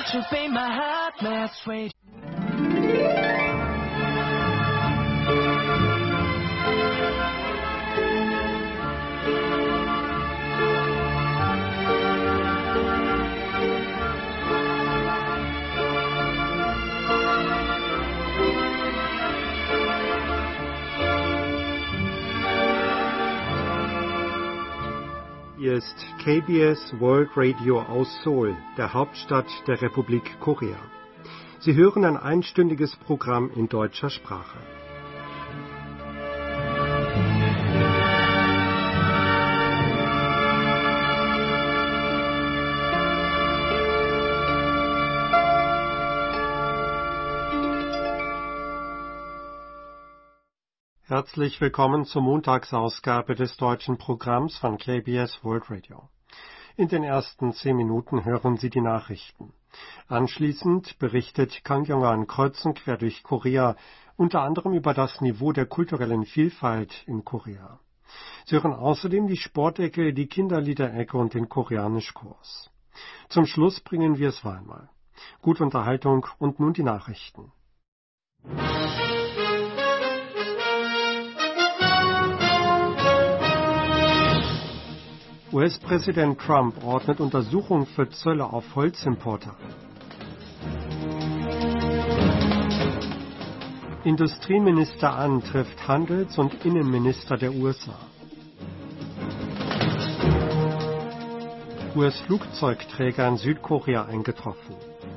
truth ain't my heart, let's wait. Hier ist KBS World Radio aus Seoul, der Hauptstadt der Republik Korea. Sie hören ein einstündiges Programm in deutscher Sprache. Herzlich willkommen zur Montagsausgabe des deutschen Programms von KBS World Radio. In den ersten 10 Minuten hören Sie die Nachrichten. Anschließend berichtet Kang Yong-an kreuz und quer durch Korea, unter anderem über das Niveau der kulturellen Vielfalt in Korea. Sie hören außerdem die Sportecke, die Kinderliederecke und den Koreanischkurs. Zum Schluss bringen wir es einmal. Gute Unterhaltung und nun die Nachrichten. US-Präsident Trump ordnet Untersuchung für Zölle auf Holzimporte an. Industrieminister An trifft Handels- und Innenminister der USA. US-Flugzeugträger in Südkorea eingetroffen.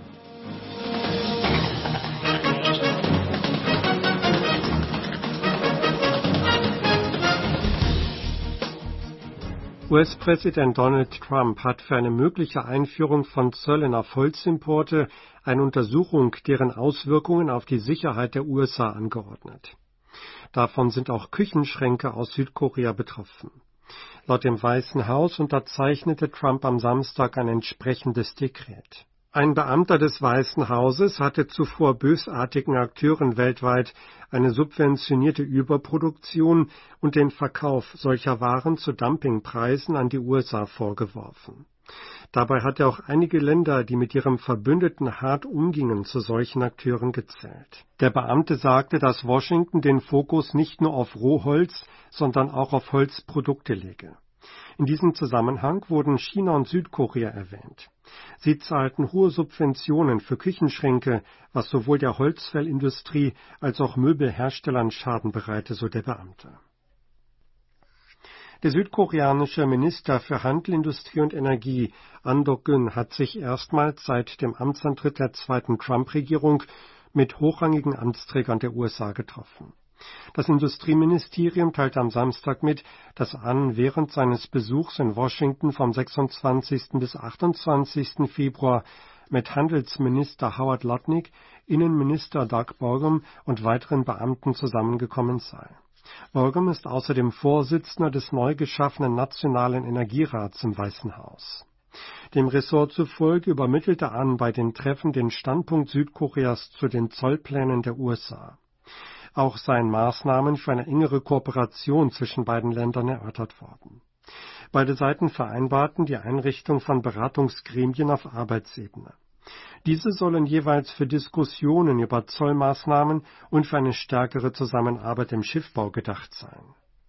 US-Präsident Donald Trump hat für eine mögliche Einführung von Zöllen auf Holzimporte eine Untersuchung deren Auswirkungen auf die Sicherheit der USA angeordnet. Davon sind auch Küchenschränke aus Südkorea betroffen. Laut dem Weißen Haus unterzeichnete Trump am Samstag ein entsprechendes Dekret. Ein Beamter des Weißen Hauses hatte zuvor bösartigen Akteuren weltweit eine subventionierte Überproduktion und den Verkauf solcher Waren zu Dumpingpreisen an die USA vorgeworfen. Dabei hat er auch einige Länder, die mit ihrem Verbündeten hart umgingen, zu solchen Akteuren gezählt. Der Beamte sagte, dass Washington den Fokus nicht nur auf Rohholz, sondern auch auf Holzprodukte lege. In diesem Zusammenhang wurden China und Südkorea erwähnt. Sie zahlten hohe Subventionen für Küchenschränke, was sowohl der Holzfellindustrie als auch Möbelherstellern Schaden bereite, so der Beamte. Der südkoreanische Minister für Handel, Industrie und Energie, An Dok-geun, hat sich erstmals seit dem Amtsantritt der zweiten Trump-Regierung mit hochrangigen Amtsträgern der USA getroffen. Das Industrieministerium teilte am Samstag mit, dass An während seines Besuchs in Washington vom 26. bis 28. Februar mit Handelsminister Howard Lutnick, Innenminister Doug Burgum und weiteren Beamten zusammengekommen sei. Burgum ist außerdem Vorsitzender des neu geschaffenen Nationalen Energierats im Weißen Haus. Dem Ressort zufolge übermittelte An bei den Treffen den Standpunkt Südkoreas zu den Zollplänen der USA. Auch seien Maßnahmen für eine engere Kooperation zwischen beiden Ländern erörtert worden. Beide Seiten vereinbarten die Einrichtung von Beratungsgremien auf Arbeitsebene. Diese sollen jeweils für Diskussionen über Zollmaßnahmen und für eine stärkere Zusammenarbeit im Schiffbau gedacht sein.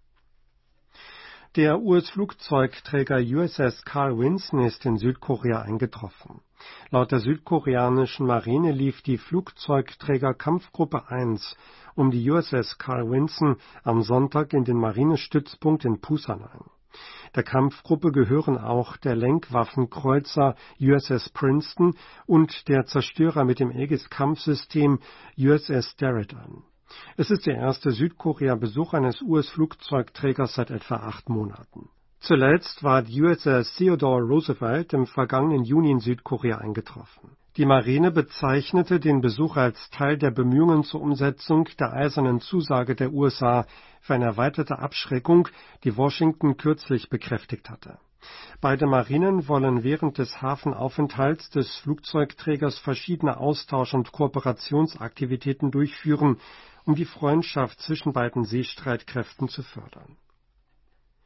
Der US-Flugzeugträger USS Carl Vinson ist in Südkorea eingetroffen. Laut der südkoreanischen Marine lief die Flugzeugträger Kampfgruppe 1 um die USS Carl Vinson am Sonntag in den Marinestützpunkt in Pusan ein. Der Kampfgruppe gehören auch der Lenkwaffenkreuzer USS Princeton und der Zerstörer mit dem Aegis-Kampfsystem USS Derritt an. Es ist der erste Südkorea-Besuch eines US-Flugzeugträgers seit etwa 8 Monaten. Zuletzt war die USS Theodore Roosevelt im vergangenen Juni in Südkorea eingetroffen. Die Marine bezeichnete den Besuch als Teil der Bemühungen zur Umsetzung der eisernen Zusage der USA für eine erweiterte Abschreckung, die Washington kürzlich bekräftigt hatte. Beide Marinen wollen während des Hafenaufenthalts des Flugzeugträgers verschiedene Austausch- und Kooperationsaktivitäten durchführen, um die Freundschaft zwischen beiden Seestreitkräften zu fördern.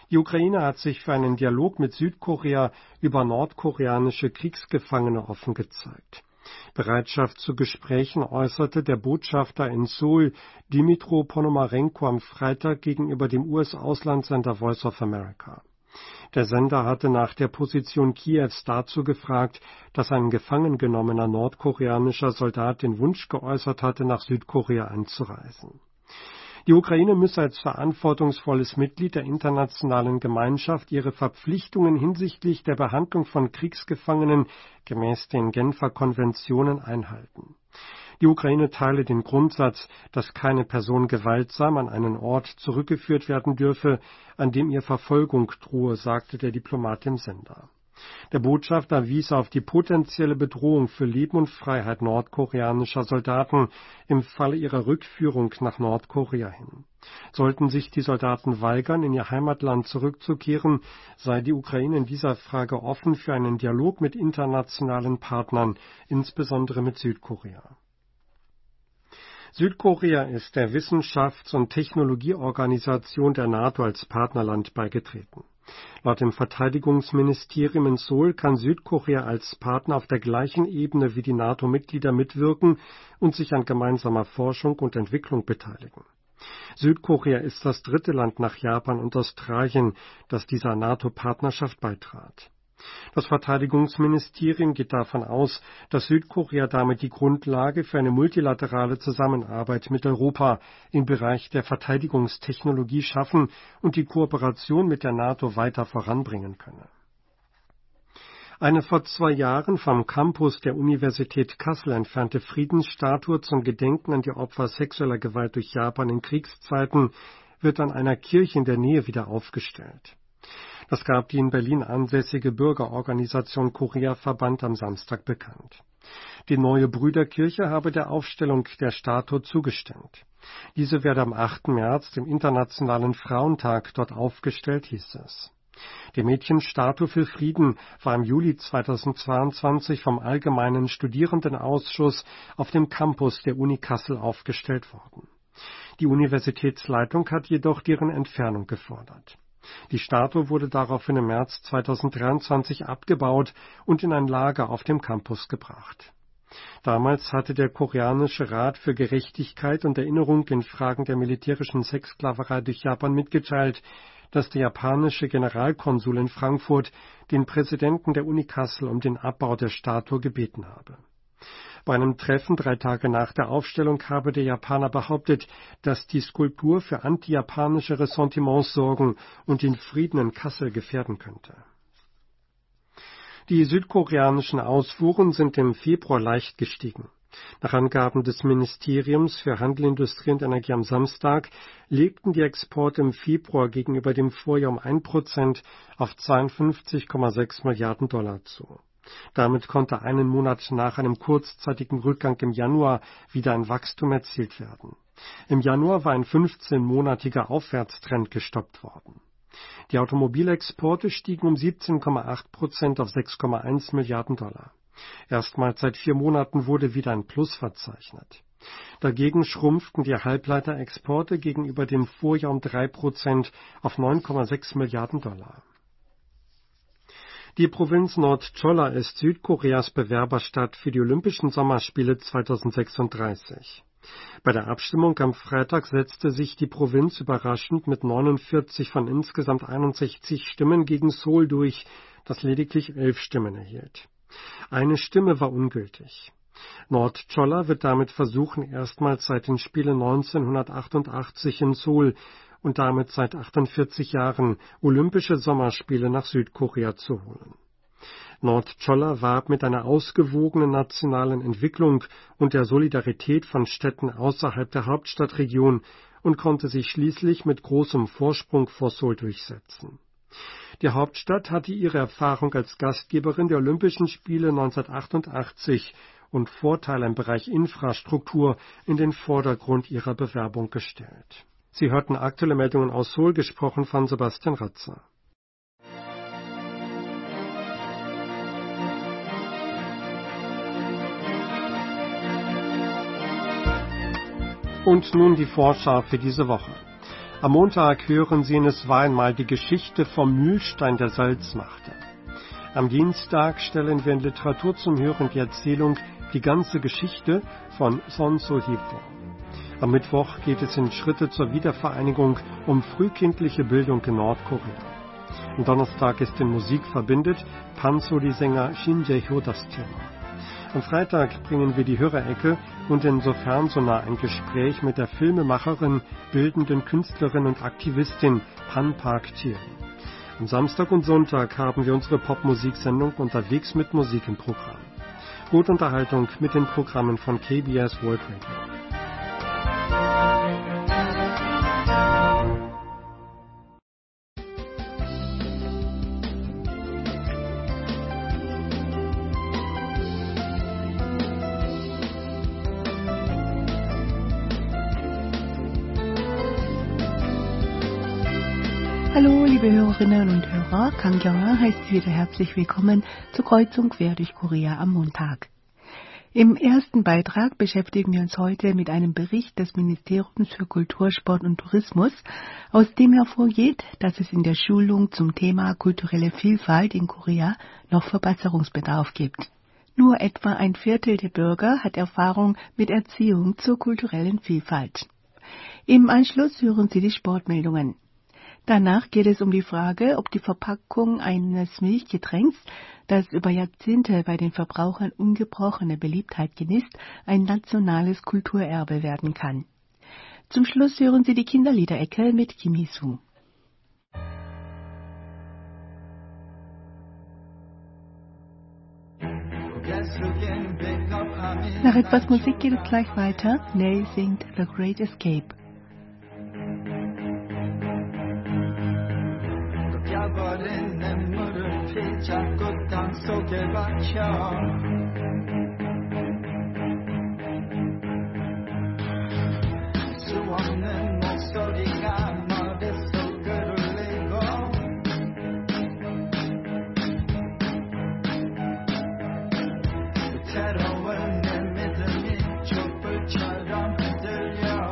Die Ukraine hat sich für einen Dialog mit Südkorea über nordkoreanische Kriegsgefangene offen gezeigt. Bereitschaft zu Gesprächen äußerte der Botschafter in Seoul, Dmytro Ponomarenko, am Freitag gegenüber dem US-Auslandssender Voice of America. Der Sender hatte nach der Position Kiews dazu gefragt, dass ein gefangen genommener nordkoreanischer Soldat den Wunsch geäußert hatte, nach Südkorea einzureisen. Die Ukraine müsse als verantwortungsvolles Mitglied der internationalen Gemeinschaft ihre Verpflichtungen hinsichtlich der Behandlung von Kriegsgefangenen gemäß den Genfer Konventionen einhalten. Die Ukraine teile den Grundsatz, dass keine Person gewaltsam an einen Ort zurückgeführt werden dürfe, an dem ihr Verfolgung drohe, sagte der Diplomat dem Sender. Der Botschafter wies auf die potenzielle Bedrohung für Leben und Freiheit nordkoreanischer Soldaten im Falle ihrer Rückführung nach Nordkorea hin. Sollten sich die Soldaten weigern, in ihr Heimatland zurückzukehren, sei die Ukraine in dieser Frage offen für einen Dialog mit internationalen Partnern, insbesondere mit Südkorea. Südkorea ist der Wissenschafts- und Technologieorganisation der NATO als Partnerland beigetreten. Laut dem Verteidigungsministerium in Seoul kann Südkorea als Partner auf der gleichen Ebene wie die NATO-Mitglieder mitwirken und sich an gemeinsamer Forschung und Entwicklung beteiligen. Südkorea ist das dritte Land nach Japan und Australien, das dieser NATO-Partnerschaft beitrat. Das Verteidigungsministerium geht davon aus, dass Südkorea damit die Grundlage für eine multilaterale Zusammenarbeit mit Europa im Bereich der Verteidigungstechnologie schaffen und die Kooperation mit der NATO weiter voranbringen könne. Eine vor 2 Jahren vom Campus der Universität Kassel entfernte Friedensstatue zum Gedenken an die Opfer sexueller Gewalt durch Japan in Kriegszeiten wird an einer Kirche in der Nähe wieder aufgestellt. Das gab die in Berlin ansässige Bürgerorganisation Korea-Verband am Samstag bekannt. Die Neue Brüderkirche habe der Aufstellung der Statue zugestimmt. Diese werde am 8. März, dem Internationalen Frauentag, dort aufgestellt, hieß es. Die Mädchenstatue für Frieden war im Juli 2022 vom Allgemeinen Studierendenausschuss auf dem Campus der Uni Kassel aufgestellt worden. Die Universitätsleitung hat jedoch deren Entfernung gefordert. Die Statue wurde daraufhin im März 2023 abgebaut und in ein Lager auf dem Campus gebracht. Damals hatte der Koreanische Rat für Gerechtigkeit und Erinnerung in Fragen der militärischen Sexsklaverei durch Japan mitgeteilt, dass der japanische Generalkonsul in Frankfurt den Präsidenten der Uni Kassel um den Abbau der Statue gebeten habe. Bei einem Treffen 3 Tage nach der Aufstellung habe der Japaner behauptet, dass die Skulptur für anti-japanische Ressentiments sorgen und den Frieden in Kassel gefährden könnte. Die südkoreanischen Ausfuhren sind im Februar leicht gestiegen. Nach Angaben des Ministeriums für Handel, Industrie und Energie am Samstag legten die Exporte im Februar gegenüber dem Vorjahr um 1% auf 52,6 Milliarden Dollar zu. Damit konnte einen Monat nach einem kurzzeitigen Rückgang im Januar wieder ein Wachstum erzielt werden. Im Januar war ein 15-monatiger Aufwärtstrend gestoppt worden. Die Automobilexporte stiegen um 17,8% auf 6,1 Milliarden Dollar. Erstmals seit 4 Monaten wurde wieder ein Plus verzeichnet. Dagegen schrumpften die Halbleiterexporte gegenüber dem Vorjahr um 3% auf 9,6 Milliarden Dollar. Die Provinz Nord-Cholla ist Südkoreas Bewerberstadt für die Olympischen Sommerspiele 2036. Bei der Abstimmung am Freitag setzte sich die Provinz überraschend mit 49 von insgesamt 61 Stimmen gegen Seoul durch, das lediglich 11 Stimmen erhielt. Eine Stimme war ungültig. Nord-Cholla wird damit versuchen, erstmals seit den Spielen 1988 in Seoul und damit seit 48 Jahren Olympische Sommerspiele nach Südkorea zu holen. Nord-Cholla warb mit einer ausgewogenen nationalen Entwicklung und der Solidarität von Städten außerhalb der Hauptstadtregion und konnte sich schließlich mit großem Vorsprung vor Seoul durchsetzen. Die Hauptstadt hatte ihre Erfahrung als Gastgeberin der Olympischen Spiele 1988 und Vorteile im Bereich Infrastruktur in den Vordergrund ihrer Bewerbung gestellt. Sie hörten aktuelle Meldungen aus Seoul, gesprochen von Sebastian Ratzer. Und nun die Vorschau für diese Woche. Am Montag hören Sie in Es war einmal die Geschichte vom Mühlstein, der Salz machte. Am Dienstag stellen wir in Literatur zum Hören die Erzählung Die ganze Geschichte von Son So-hee vor. Am Mittwoch geht es in Schritte zur Wiedervereinigung um frühkindliche Bildung in Nordkorea. Am Donnerstag ist in Musik verbindet Pansori-Sänger Shin Jae-hyo das Thema. Am Freitag bringen wir die Hörerecke und insofern so nah ein Gespräch mit der Filmemacherin, bildenden Künstlerin und Aktivistin Pan Park-Thiel. Am Samstag und Sonntag haben wir unsere Popmusiksendung Unterwegs mit Musik im Programm. Gute Unterhaltung mit den Programmen von KBS World Radio. Hallo, liebe Hörerinnen und Hörer, Kang Kyung-hwa heißt Sie wieder herzlich willkommen zur Kreuzung quer durch Korea am Montag. Im ersten Beitrag beschäftigen wir uns heute mit einem Bericht des Ministeriums für Kultur, Sport und Tourismus, aus dem hervorgeht, dass es in der Schulung zum Thema kulturelle Vielfalt in Korea noch Verbesserungsbedarf gibt. Nur etwa ein Viertel der Bürger hat Erfahrung mit Erziehung zur kulturellen Vielfalt. Im Anschluss hören Sie die Sportmeldungen. Danach geht es um die Frage, ob die Verpackung eines Milchgetränks, das über Jahrzehnte bei den Verbrauchern ungebrochene Beliebtheit genießt, ein nationales Kulturerbe werden kann. Zum Schluss hören Sie die Kinderliederecke mit Kim Hee-soo. Nach etwas Musik geht es gleich weiter. Ney singt The Great Escape. 버린 냇물을 피잡고 땅속에 박혀 수 없는 목소리가 머릿속을 울리고 위태로운 내 믿음이 촛불처럼 흔들려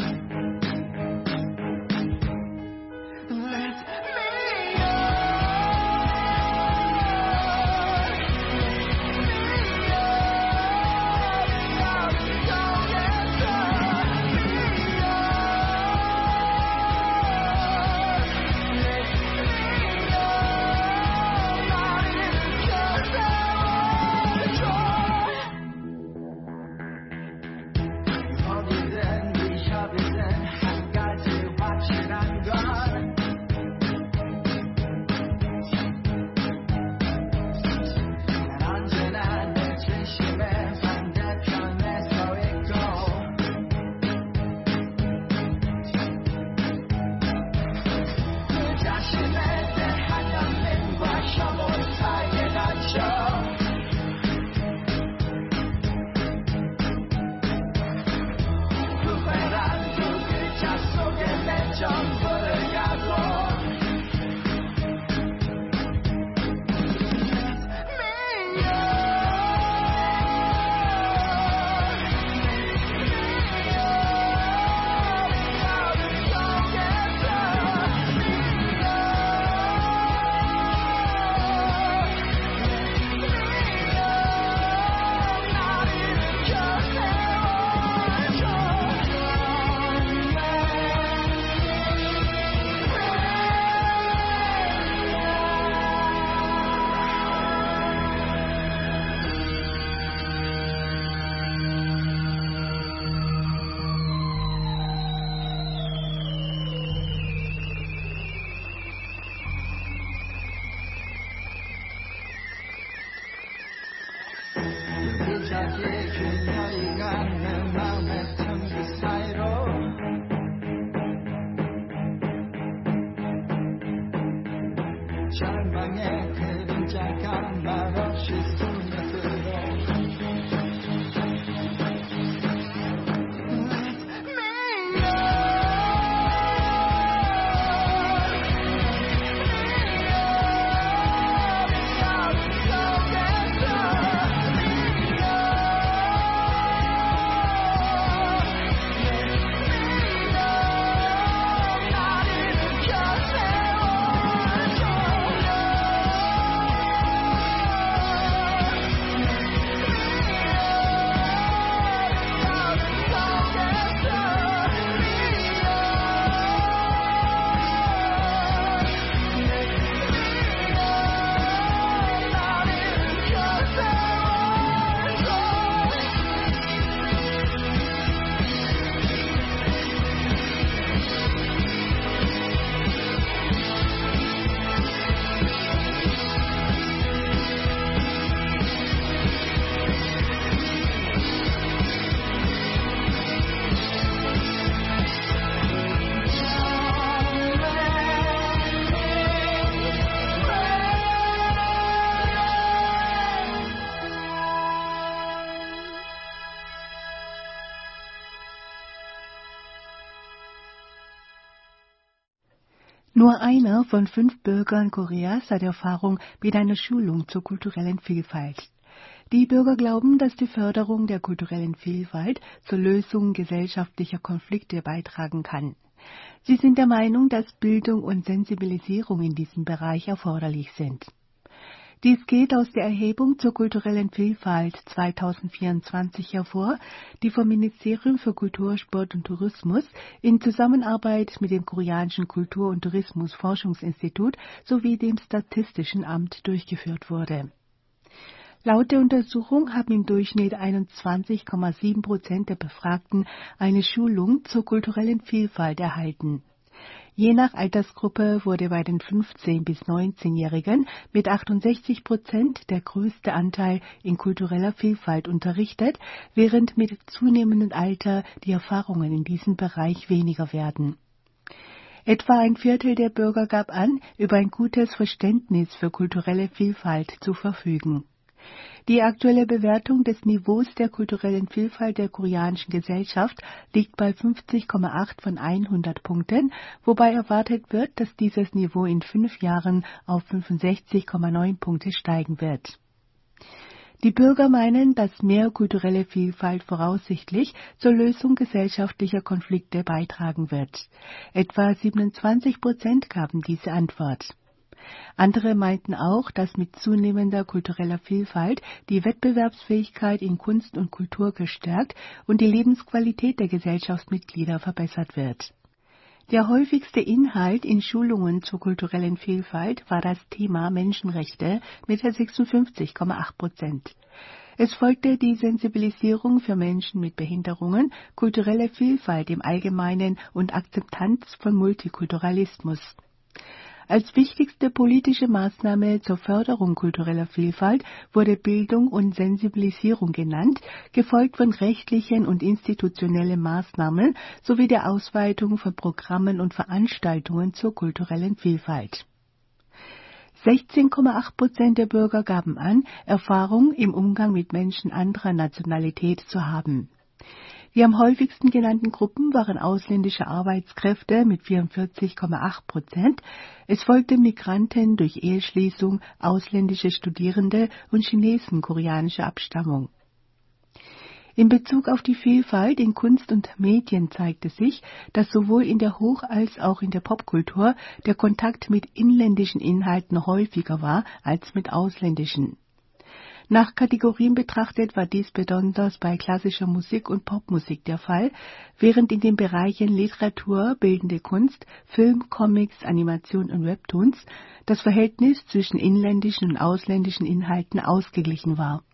절망의 그림자가 말없이 스며들어 Nur einer von 5 Bürgern Koreas hat Erfahrung mit einer Schulung zur kulturellen Vielfalt. Die Bürger glauben, dass die Förderung der kulturellen Vielfalt zur Lösung gesellschaftlicher Konflikte beitragen kann. Sie sind der Meinung, dass Bildung und Sensibilisierung in diesem Bereich erforderlich sind. Dies geht aus der Erhebung zur kulturellen Vielfalt 2024 hervor, die vom Ministerium für Kultur, Sport und Tourismus in Zusammenarbeit mit dem koreanischen Kultur- und Tourismusforschungsinstitut sowie dem Statistischen Amt durchgeführt wurde. Laut der Untersuchung haben im Durchschnitt 21,7% der Befragten eine Schulung zur kulturellen Vielfalt erhalten. Je nach Altersgruppe wurde bei den 15- bis 19-Jährigen mit 68% der größte Anteil in kultureller Vielfalt unterrichtet, während mit zunehmendem Alter die Erfahrungen in diesem Bereich weniger werden. Etwa ein Viertel der Bürger gab an, über ein gutes Verständnis für kulturelle Vielfalt zu verfügen. Die aktuelle Bewertung des Niveaus der kulturellen Vielfalt der koreanischen Gesellschaft liegt bei 50,8 von 100 Punkten, wobei erwartet wird, dass dieses Niveau in 5 Jahren auf 65,9 Punkte steigen wird. Die Bürger meinen, dass mehr kulturelle Vielfalt voraussichtlich zur Lösung gesellschaftlicher Konflikte beitragen wird. Etwa 27% gaben diese Antwort. Andere meinten auch, dass mit zunehmender kultureller Vielfalt die Wettbewerbsfähigkeit in Kunst und Kultur gestärkt und die Lebensqualität der Gesellschaftsmitglieder verbessert wird. Der häufigste Inhalt in Schulungen zur kulturellen Vielfalt war das Thema Menschenrechte mit 56,8%. Es folgte die Sensibilisierung für Menschen mit Behinderungen, kulturelle Vielfalt im Allgemeinen und Akzeptanz von Multikulturalismus. Als wichtigste politische Maßnahme zur Förderung kultureller Vielfalt wurde Bildung und Sensibilisierung genannt, gefolgt von rechtlichen und institutionellen Maßnahmen sowie der Ausweitung von Programmen und Veranstaltungen zur kulturellen Vielfalt. 16,8% der Bürger gaben an, Erfahrung im Umgang mit Menschen anderer Nationalität zu haben. Die am häufigsten genannten Gruppen waren ausländische Arbeitskräfte mit 44,8%. Es folgten Migranten durch Eheschließung, ausländische Studierende und Chinesen koreanischer Abstammung. In Bezug auf die Vielfalt in Kunst und Medien zeigte sich, dass sowohl in der Hoch- als auch in der Popkultur der Kontakt mit inländischen Inhalten häufiger war als mit ausländischen. Nach Kategorien betrachtet war dies besonders bei klassischer Musik und Popmusik der Fall, während in den Bereichen Literatur, bildende Kunst, Film, Comics, Animation und Webtoons das Verhältnis zwischen inländischen und ausländischen Inhalten ausgeglichen war.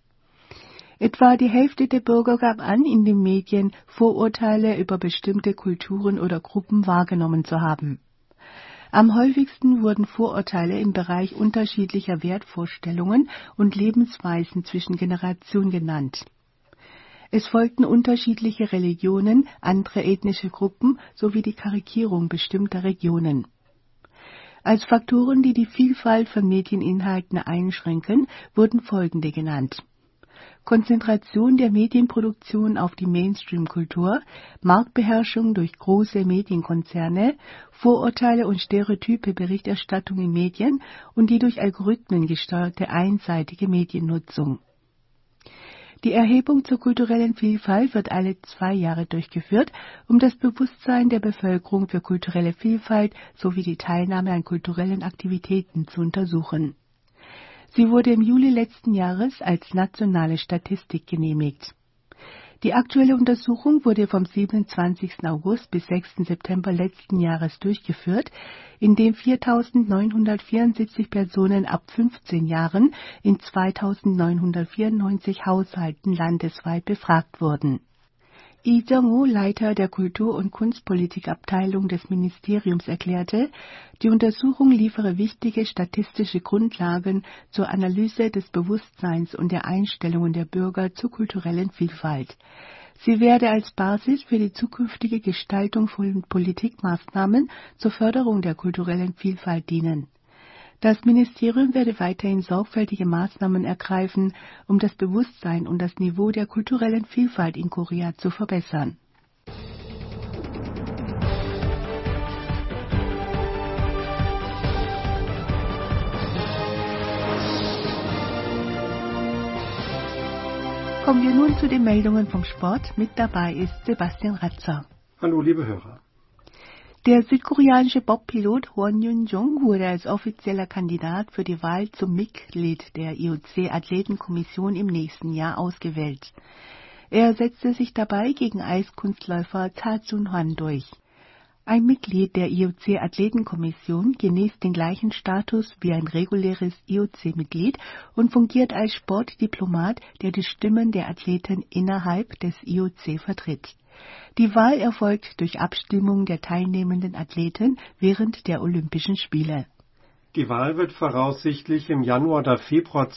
Etwa die Hälfte der Bürger gab an, in den Medien Vorurteile über bestimmte Kulturen oder Gruppen wahrgenommen zu haben. Am häufigsten wurden Vorurteile im Bereich unterschiedlicher Wertvorstellungen und Lebensweisen zwischen Generationen genannt. Es folgten unterschiedliche Religionen, andere ethnische Gruppen sowie die Karikierung bestimmter Regionen. Als Faktoren, die die Vielfalt von Medieninhalten einschränken, wurden folgende genannt: Konzentration der Medienproduktion auf die Mainstream-Kultur, Marktbeherrschung durch große Medienkonzerne, Vorurteile und stereotype Berichterstattung in Medien und die durch Algorithmen gesteuerte einseitige Mediennutzung. Die Erhebung zur kulturellen Vielfalt wird alle 2 Jahre durchgeführt, um das Bewusstsein der Bevölkerung für kulturelle Vielfalt sowie die Teilnahme an kulturellen Aktivitäten zu untersuchen. Sie wurde im Juli letzten Jahres als nationale Statistik genehmigt. Die aktuelle Untersuchung wurde vom 27. August bis 6. September letzten Jahres durchgeführt, indem 4.974 Personen ab 15 Jahren in 2.994 Haushalten landesweit befragt wurden. Lee Jung-woo, Leiter der Kultur- und Kunstpolitikabteilung des Ministeriums, erklärte, die Untersuchung liefere wichtige statistische Grundlagen zur Analyse des Bewusstseins und der Einstellungen der Bürger zur kulturellen Vielfalt. Sie werde als Basis für die zukünftige Gestaltung von Politikmaßnahmen zur Förderung der kulturellen Vielfalt dienen. Das Ministerium werde weiterhin sorgfältige Maßnahmen ergreifen, um das Bewusstsein und das Niveau der kulturellen Vielfalt in Korea zu verbessern. Kommen wir nun zu den Meldungen vom Sport. Mit dabei ist Sebastian Ratzer. Hallo, liebe Hörer. Der südkoreanische Bobpilot Won Yun-jong wurde als offizieller Kandidat für die Wahl zum Mitglied der IOC-Athletenkommission im nächsten Jahr ausgewählt. Er setzte sich dabei gegen Eiskunstläufer Cha Jun-hwan durch. Ein Mitglied der IOC-Athletenkommission genießt den gleichen Status wie ein reguläres IOC-Mitglied und fungiert als Sportdiplomat, der die Stimmen der Athleten innerhalb des IOC vertritt. Die Wahl erfolgt durch Abstimmung der teilnehmenden Athleten während der Olympischen Spiele. Die Wahl wird voraussichtlich im Januar oder Februar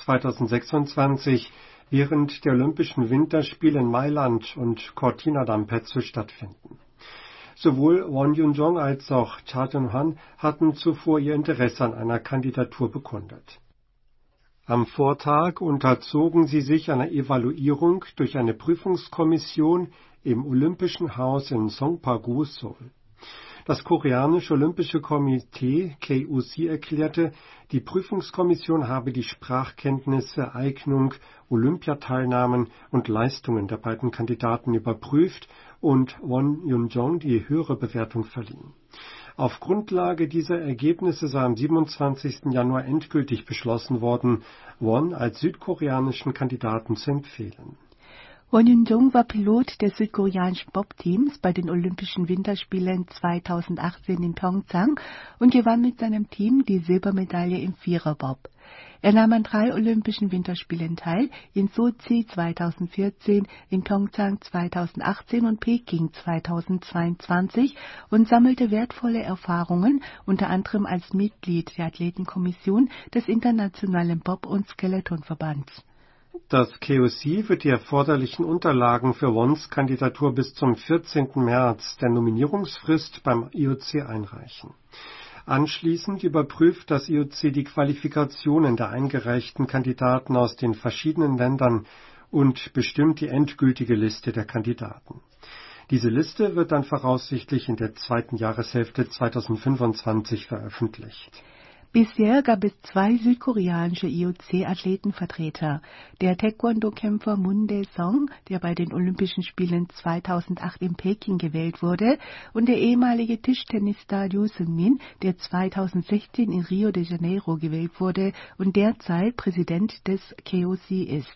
2026 während der Olympischen Winterspiele in Mailand und Cortina d'Ampezzo stattfinden. Sowohl Won Yun-jong als auch Cha Jun-hwan hatten zuvor ihr Interesse an einer Kandidatur bekundet. Am Vortag unterzogen sie sich einer Evaluierung durch eine Prüfungskommission im Olympischen Haus in Songpa-gu, Seoul. Das koreanische Olympische Komitee KOC erklärte, die Prüfungskommission habe die Sprachkenntnisse, Eignung, Olympiateilnahmen und Leistungen der beiden Kandidaten überprüft und Won Yun-jong die höhere Bewertung verliehen. Auf Grundlage dieser Ergebnisse sei am 27. Januar endgültig beschlossen worden, Won als südkoreanischen Kandidaten zu empfehlen. Won Yun-jong war Pilot des südkoreanischen Bob-Teams bei den Olympischen Winterspielen 2018 in Pyeongchang und gewann mit seinem Team die Silbermedaille im Viererbob. Er nahm an 3 Olympischen Winterspielen teil, in Sochi 2014, in Pyeongchang 2018 und Peking 2022 und sammelte wertvolle Erfahrungen, unter anderem als Mitglied der Athletenkommission des Internationalen Bob- und Skeletonverbands. Das KOC wird die erforderlichen Unterlagen für Wons Kandidatur bis zum 14. März, der Nominierungsfrist, beim IOC einreichen. Anschließend überprüft das IOC die Qualifikationen der eingereichten Kandidaten aus den verschiedenen Ländern und bestimmt die endgültige Liste der Kandidaten. Diese Liste wird dann voraussichtlich in der zweiten Jahreshälfte 2025 veröffentlicht. Bisher gab es 2 südkoreanische IOC-Athletenvertreter. Der Taekwondo-Kämpfer Moon Dae-sung, der bei den Olympischen Spielen 2008 in Peking gewählt wurde, und der ehemalige Tischtennisstar Ryu Seung-min, der 2016 in Rio de Janeiro gewählt wurde und derzeit Präsident des KOC ist.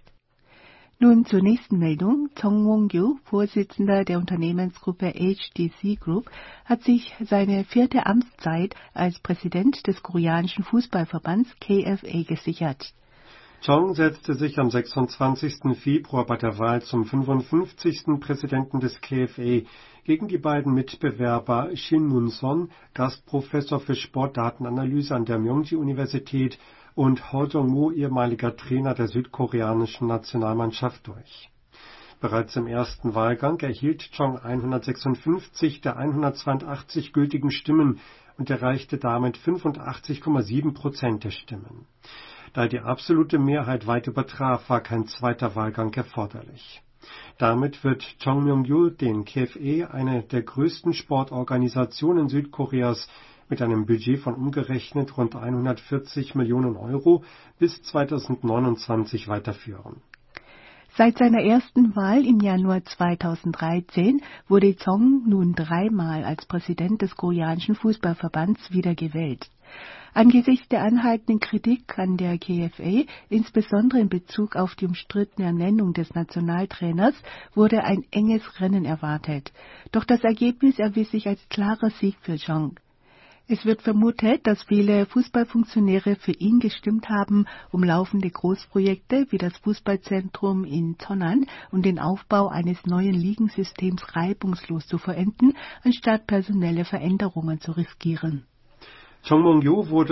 Nun zur nächsten Meldung. Chung Won-gyu, Vorsitzender der Unternehmensgruppe HDC Group, hat sich seine 4. Amtszeit als Präsident des koreanischen Fußballverbands KFA gesichert. Chung setzte sich am 26. Februar bei der Wahl zum 55. Präsidenten des KFA gegen die beiden Mitbewerber Shin Mun-son, Gastprofessor für Sportdatenanalyse an der Myongji-Universität, und Ho Jong-woo, ehemaliger Trainer der südkoreanischen Nationalmannschaft, durch. Bereits im ersten Wahlgang erhielt Chung 156 der 182 gültigen Stimmen und erreichte damit 85,7% der Stimmen. Da er die absolute Mehrheit weit übertraf, war kein zweiter Wahlgang erforderlich. Damit wird Chung Myung-gyu den KFA, eine der größten Sportorganisationen Südkoreas, mit einem Budget von umgerechnet rund 140 Millionen Euro bis 2029 weiterführen. Seit seiner ersten Wahl im Januar 2013 wurde Chung nun 3-mal als Präsident des koreanischen Fußballverbands wiedergewählt. Angesichts der anhaltenden Kritik an der KFA, insbesondere in Bezug auf die umstrittene Ernennung des Nationaltrainers, wurde ein enges Rennen erwartet. Doch das Ergebnis erwies sich als klarer Sieg für Chung. Es wird vermutet, dass viele Fußballfunktionäre für ihn gestimmt haben, um laufende Großprojekte wie das Fußballzentrum in Cheonan und den Aufbau eines neuen Ligensystems reibungslos zu vollenden, anstatt personelle Veränderungen zu riskieren. Chung Won-gyu wurde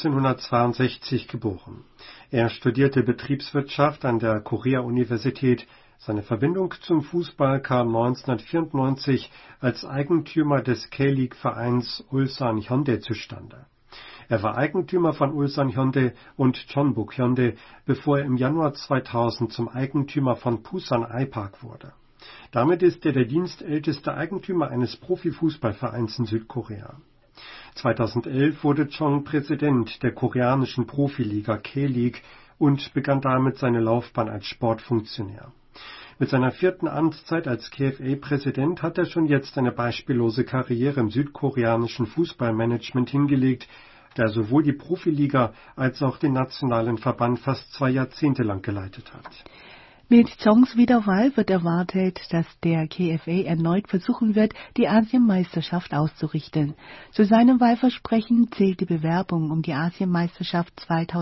1962 geboren. Er studierte Betriebswirtschaft an der Korea-Universität. Seine Verbindung zum Fußball kam 1994 als Eigentümer des K-League-Vereins Ulsan Hyundai zustande. Er war Eigentümer von Ulsan Hyundai und Jeonbuk Hyundai, bevor er im Januar 2000 zum Eigentümer von Busan I-Park wurde. Damit ist er der dienstälteste Eigentümer eines Profifußballvereins in Südkorea. 2011 wurde Chung Präsident der koreanischen Profiliga K-League und begann damit seine Laufbahn als Sportfunktionär. Mit seiner 4. Amtszeit als KFA-Präsident hat er schon jetzt eine beispiellose Karriere im südkoreanischen Fußballmanagement hingelegt, der sowohl die Profiliga als auch den nationalen Verband fast 2 Jahrzehnte lang geleitet hat. Mit Songs Wiederwahl wird erwartet, dass der KFA erneut versuchen wird, die Asienmeisterschaft auszurichten. Zu seinem Wahlversprechen zählt die Bewerbung um die Asienmeisterschaft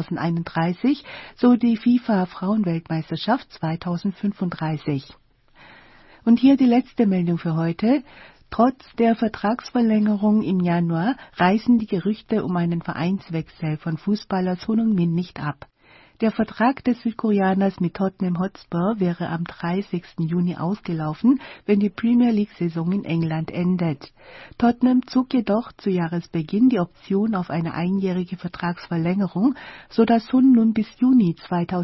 2031 sowie die FIFA-Frauenweltmeisterschaft 2035. Und hier die letzte Meldung für heute. Trotz der Vertragsverlängerung im Januar reißen die Gerüchte um einen Vereinswechsel von Fußballer Son Heung-min nicht ab. Der Vertrag des Südkoreaners mit Tottenham Hotspur wäre am 30. Juni ausgelaufen, wenn die Premier League-Saison in England endet. Tottenham zog jedoch zu Jahresbeginn die Option auf eine einjährige Vertragsverlängerung, sodass Son nun bis Juni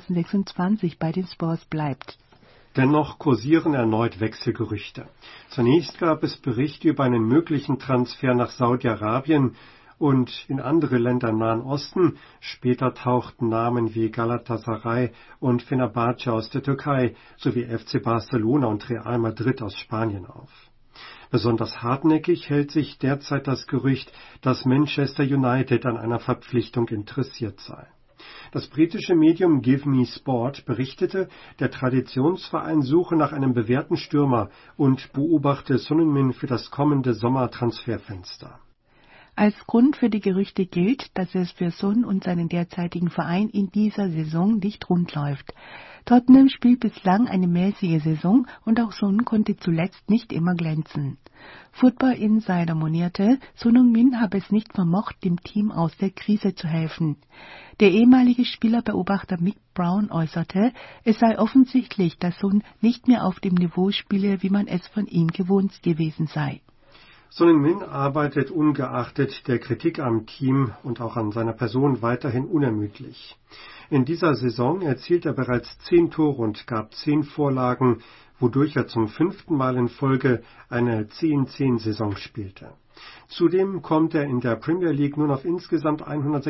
2026 bei den Spurs bleibt. Dennoch kursieren erneut Wechselgerüchte. Zunächst gab es Berichte über einen möglichen Transfer nach Saudi-Arabien und in andere Länder im Nahen Osten. Später tauchten Namen wie Galatasaray und Fenerbahce aus der Türkei sowie FC Barcelona und Real Madrid aus Spanien auf. Besonders hartnäckig hält sich derzeit das Gerücht, dass Manchester United an einer Verpflichtung interessiert sei. Das britische Medium Give Me Sport berichtete, der Traditionsverein suche nach einem bewährten Stürmer und beobachte Son Heung-min für das kommende Sommertransferfenster. Als Grund für die Gerüchte gilt, dass es für Son und seinen derzeitigen Verein in dieser Saison nicht rund läuft. Tottenham spielt bislang eine mäßige Saison und auch Son konnte zuletzt nicht immer glänzen. Football Insider monierte, Son Heung-min habe es nicht vermocht, dem Team aus der Krise zu helfen. Der ehemalige Spielerbeobachter Mick Brown äußerte, es sei offensichtlich, dass Son nicht mehr auf dem Niveau spiele, wie man es von ihm gewohnt gewesen sei. Son Heung-min arbeitet ungeachtet der Kritik am Team und auch an seiner Person weiterhin unermüdlich. In dieser Saison erzielte er bereits 10 Tore und gab 10 Vorlagen, wodurch er zum 5. Mal in Folge eine 10-10-Saison spielte. Zudem kommt er in der Premier League nun auf insgesamt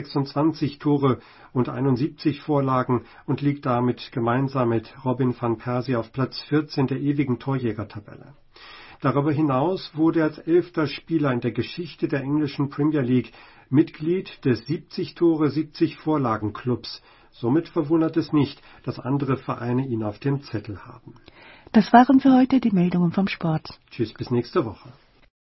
126 Tore und 71 Vorlagen und liegt damit gemeinsam mit Robin van Persie auf Platz 14 der ewigen Torjägertabelle. Darüber hinaus wurde er als 11. Spieler in der Geschichte der englischen Premier League Mitglied des 70-Tore-70-Vorlagen-Clubs. Somit verwundert es nicht, dass andere Vereine ihn auf dem Zettel haben. Das waren für heute die Meldungen vom Sport. Tschüss, bis nächste Woche.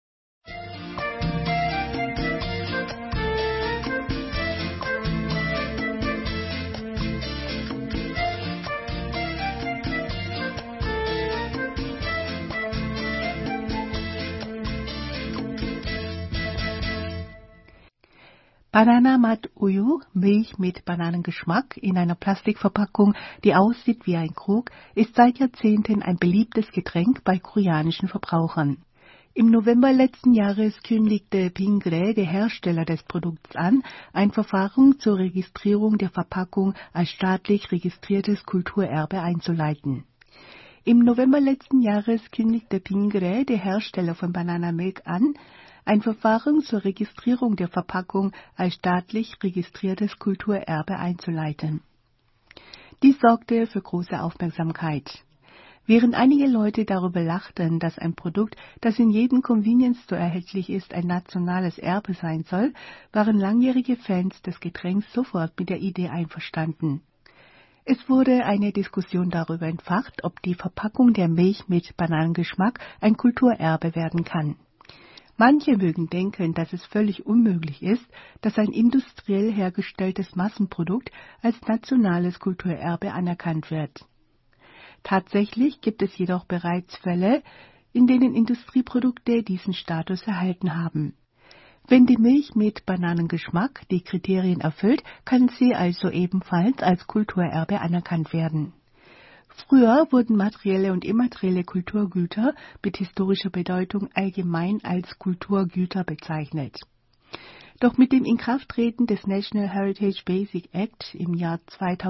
Banana Mat Uyu, Milch mit Bananengeschmack in einer Plastikverpackung, die aussieht wie ein Krug, ist seit Jahrzehnten ein beliebtes Getränk bei koreanischen Verbrauchern. Im November letzten Jahres kündigte Pingre, der Hersteller des Produkts, an, ein Verfahren zur Registrierung der Verpackung als staatlich registriertes Kulturerbe einzuleiten. Im November letzten Jahres kündigte Pingre, der Hersteller von Banana Milk, an, ein Verfahren zur Registrierung der Verpackung als staatlich registriertes Kulturerbe einzuleiten. Dies sorgte für große Aufmerksamkeit. Während einige Leute darüber lachten, dass ein Produkt, das in jedem Convenience Store erhältlich ist, ein nationales Erbe sein soll, waren langjährige Fans des Getränks sofort mit der Idee einverstanden. Es wurde eine Diskussion darüber entfacht, ob die Verpackung der Milch mit Bananengeschmack ein Kulturerbe werden kann. Manche mögen denken, dass es völlig unmöglich ist, dass ein industriell hergestelltes Massenprodukt als nationales Kulturerbe anerkannt wird. Tatsächlich gibt es jedoch bereits Fälle, in denen Industrieprodukte diesen Status erhalten haben. Wenn die Milch mit Bananengeschmack die Kriterien erfüllt, kann sie also ebenfalls als Kulturerbe anerkannt werden. Früher wurden materielle und immaterielle Kulturgüter mit historischer Bedeutung allgemein als Kulturgüter bezeichnet. Doch mit dem Inkrafttreten des National Heritage Basic Act im Jahr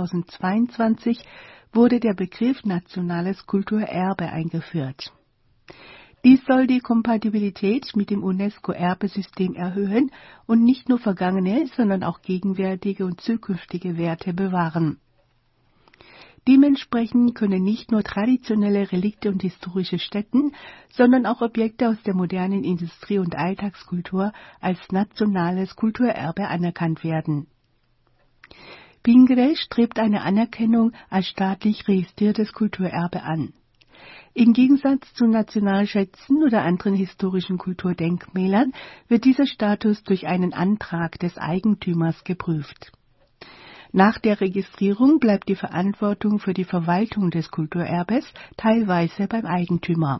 2022 wurde der Begriff nationales Kulturerbe eingeführt. Dies soll die Kompatibilität mit dem UNESCO-Erbesystem erhöhen und nicht nur vergangene, sondern auch gegenwärtige und zukünftige Werte bewahren. Dementsprechend können nicht nur traditionelle Relikte und historische Stätten, sondern auch Objekte aus der modernen Industrie- und Alltagskultur als nationales Kulturerbe anerkannt werden. Pingre strebt eine Anerkennung als staatlich registriertes Kulturerbe an. Im Gegensatz zu Nationalschätzen oder anderen historischen Kulturdenkmälern wird dieser Status durch einen Antrag des Eigentümers geprüft. Nach der Registrierung bleibt die Verantwortung für die Verwaltung des Kulturerbes teilweise beim Eigentümer.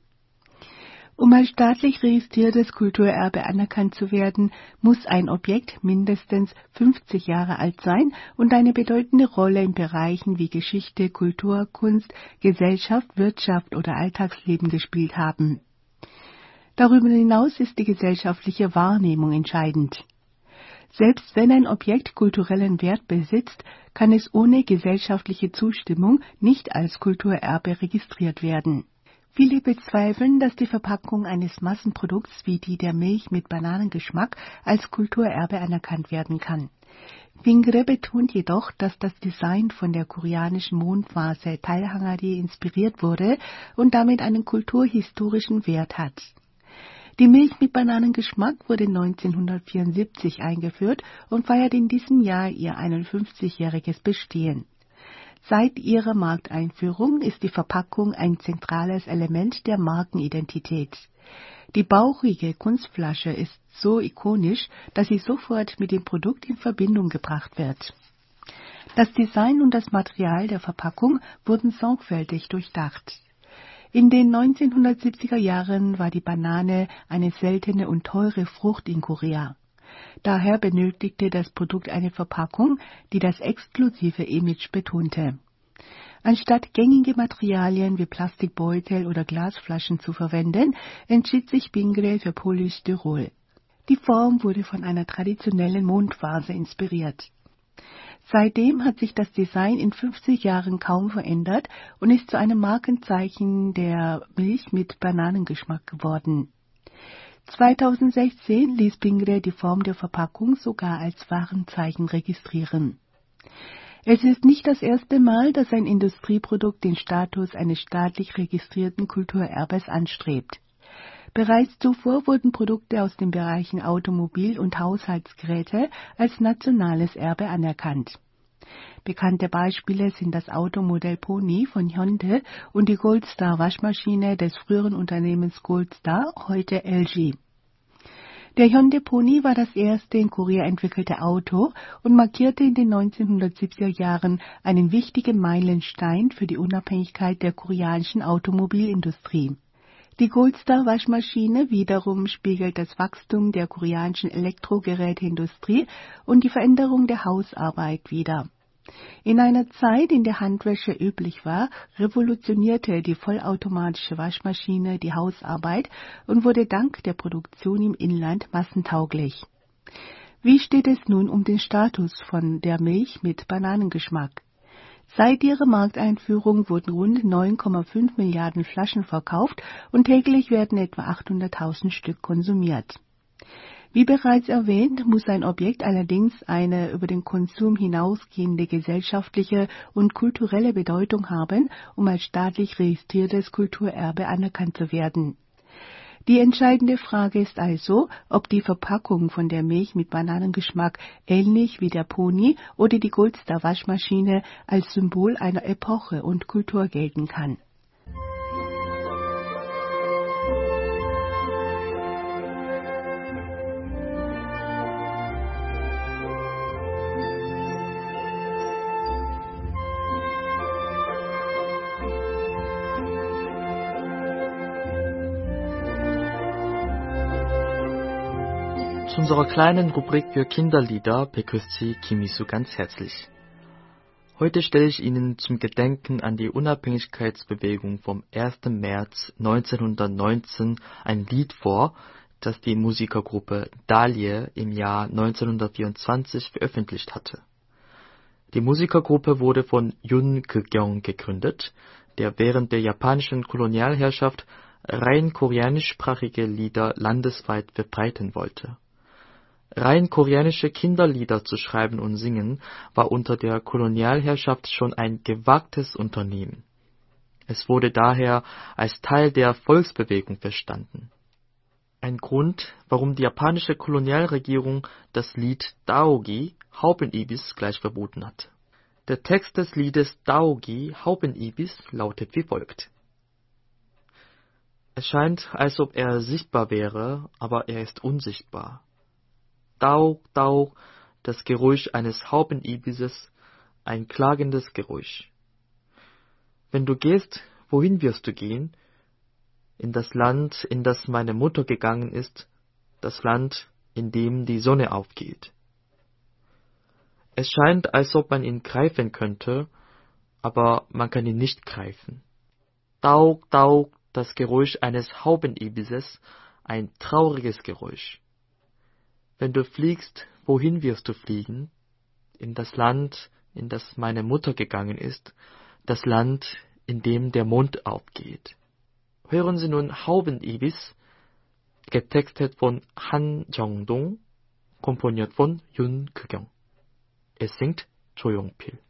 Um als staatlich registriertes Kulturerbe anerkannt zu werden, muss ein Objekt mindestens 50 Jahre alt sein und eine bedeutende Rolle in Bereichen wie Geschichte, Kultur, Kunst, Gesellschaft, Wirtschaft oder Alltagsleben gespielt haben. Darüber hinaus ist die gesellschaftliche Wahrnehmung entscheidend. Selbst wenn ein Objekt kulturellen Wert besitzt, kann es ohne gesellschaftliche Zustimmung nicht als Kulturerbe registriert werden. Viele bezweifeln, dass die Verpackung eines Massenprodukts wie die der Milch mit Bananengeschmack als Kulturerbe anerkannt werden kann. Pingre betont jedoch, dass das Design von der koreanischen Mondvase Talhangari inspiriert wurde und damit einen kulturhistorischen Wert hat. Die Milch mit Bananengeschmack wurde 1974 eingeführt und feiert in diesem Jahr ihr 51-jähriges Bestehen. Seit ihrer Markteinführung ist die Verpackung ein zentrales Element der Markenidentität. Die bauchige Kunstflasche ist so ikonisch, dass sie sofort mit dem Produkt in Verbindung gebracht wird. Das Design und das Material der Verpackung wurden sorgfältig durchdacht. In den 1970er Jahren war die Banane eine seltene und teure Frucht in Korea. Daher benötigte das Produkt eine Verpackung, die das exklusive Image betonte. Anstatt gängige Materialien wie Plastikbeutel oder Glasflaschen zu verwenden, entschied sich Pingre für Polystyrol. Die Form wurde von einer traditionellen Mondvase inspiriert. Seitdem hat sich das Design in 50 Jahren kaum verändert und ist zu einem Markenzeichen der Milch mit Bananengeschmack geworden. 2016 ließ Pingre die Form der Verpackung sogar als Warenzeichen registrieren. Es ist nicht das erste Mal, dass ein Industrieprodukt den Status eines staatlich registrierten Kulturerbes anstrebt. Bereits zuvor wurden Produkte aus den Bereichen Automobil- und Haushaltsgeräte als nationales Erbe anerkannt. Bekannte Beispiele sind das Automodell Pony von Hyundai und die Goldstar-Waschmaschine des früheren Unternehmens Goldstar, heute LG. Der Hyundai Pony war das erste in Korea entwickelte Auto und markierte in den 1970er Jahren einen wichtigen Meilenstein für die Unabhängigkeit der koreanischen Automobilindustrie. Die Goldstar-Waschmaschine wiederum spiegelt das Wachstum der koreanischen Elektrogeräteindustrie und die Veränderung der Hausarbeit wider. In einer Zeit, in der Handwäsche üblich war, revolutionierte die vollautomatische Waschmaschine die Hausarbeit und wurde dank der Produktion im Inland massentauglich. Wie steht es nun um den Status von der Milch mit Bananengeschmack? Seit ihrer Markteinführung wurden rund 9,5 Milliarden Flaschen verkauft und täglich werden etwa 800.000 Stück konsumiert. Wie bereits erwähnt, muss ein Objekt allerdings eine über den Konsum hinausgehende gesellschaftliche und kulturelle Bedeutung haben, um als staatlich registriertes Kulturerbe anerkannt zu werden. Die entscheidende Frage ist also, ob die Verpackung von der Milch mit Bananengeschmack ähnlich wie der Pony oder die Goldstar-Waschmaschine als Symbol einer Epoche und Kultur gelten kann. Zu unserer kleinen Rubrik für Kinderlieder begrüßt Sie Kim Isu ganz herzlich. Heute stelle ich Ihnen zum Gedenken an die Unabhängigkeitsbewegung vom 1. März 1919 ein Lied vor, das die Musikergruppe Dalie im Jahr 1924 veröffentlicht hatte. Die Musikergruppe wurde von Yoon Kuk-young gegründet, der während der japanischen Kolonialherrschaft rein koreanischsprachige Lieder landesweit verbreiten wollte. Rein koreanische Kinderlieder zu schreiben und singen, war unter der Kolonialherrschaft schon ein gewagtes Unternehmen. Es wurde daher als Teil der Volksbewegung verstanden. Ein Grund, warum die japanische Kolonialregierung das Lied Daogi, Haubenibis, gleich verboten hat. Der Text des Liedes Daogi, Haubenibis lautet wie folgt. Es scheint, als ob er sichtbar wäre, aber er ist unsichtbar. Daug, Daug, das Geräusch eines Haubenibises, ein klagendes Geräusch. Wenn du gehst, wohin wirst du gehen? In das Land, in das meine Mutter gegangen ist, das Land, in dem die Sonne aufgeht. Es scheint, als ob man ihn greifen könnte, aber man kann ihn nicht greifen. Daug, Daug, das Geräusch eines Haubenibises, ein trauriges Geräusch. Wenn du fliegst, wohin wirst du fliegen? In das Land, in das meine Mutter gegangen ist, das Land, in dem der Mond aufgeht. Hören Sie nun Haubenibis, getextet von Han Jong-dong, komponiert von Yoon Kyu-kyung. Es singt Jo Yong-pil.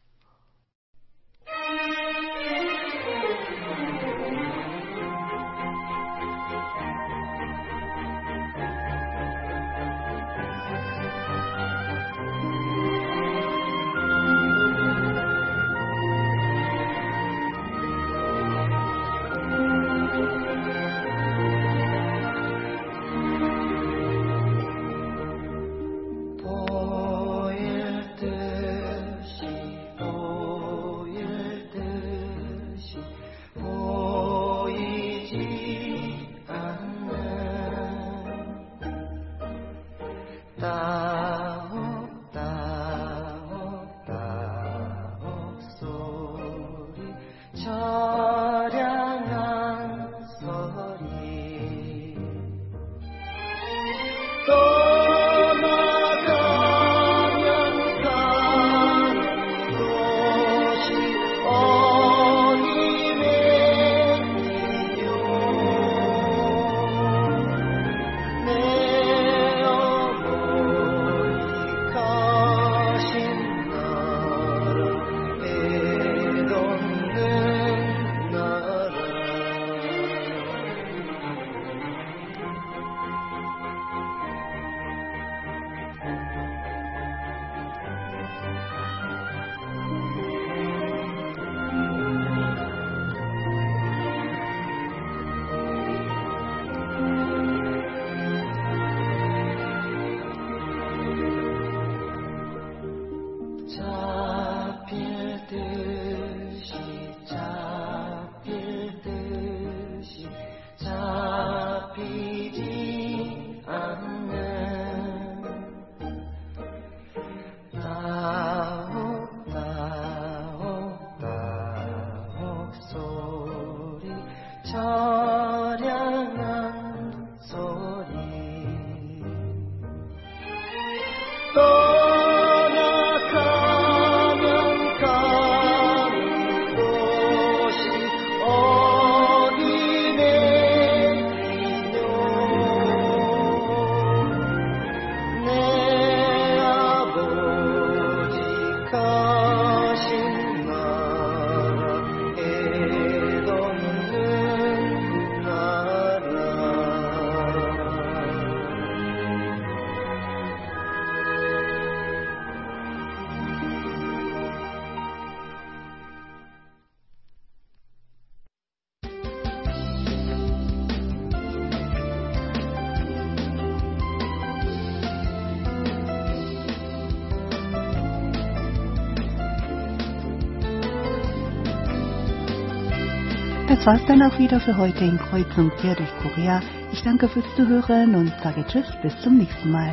Das war's dann auch wieder für heute in Kreuz und Quer durch Korea. Ich danke fürs Zuhören und sage Tschüss, bis zum nächsten Mal.